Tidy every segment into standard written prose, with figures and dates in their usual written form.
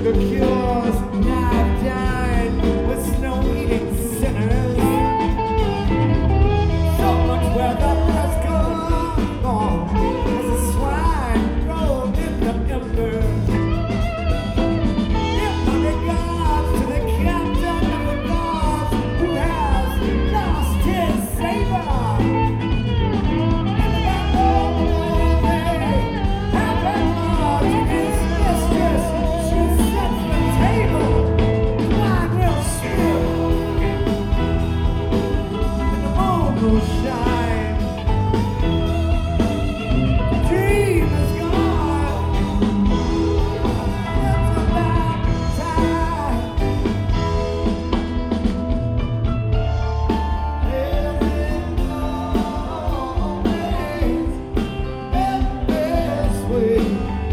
sugar cures. Now I've died with snow-eating sinners. So much weather has gone on as a swine rolled in the embers. Give my regards to the captain of the guards who has lost his saber. Shine. The dream is gone. It's about time. There's always been this way.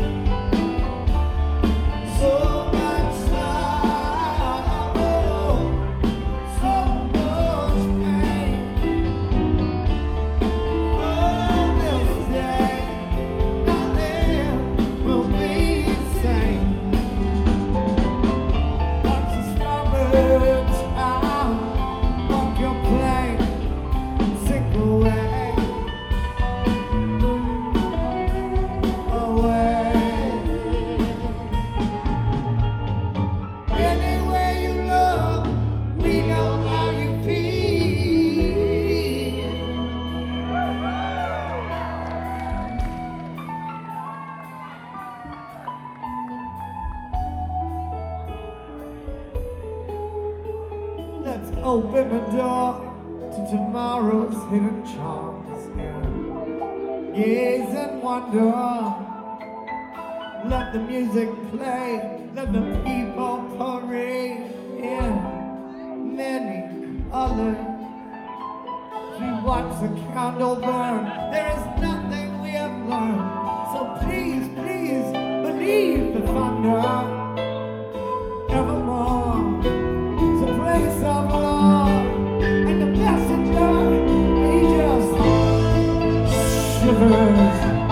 So much sorrow, so much pain. Let's open the door to tomorrow's hidden charms and gaze and wonder. Let the music play, let the people parade in many colors. We watch the candle burn, there is nothing we have learned. So please, please believe the thunder evermore. It's a place of love, and the messenger, he just shivers.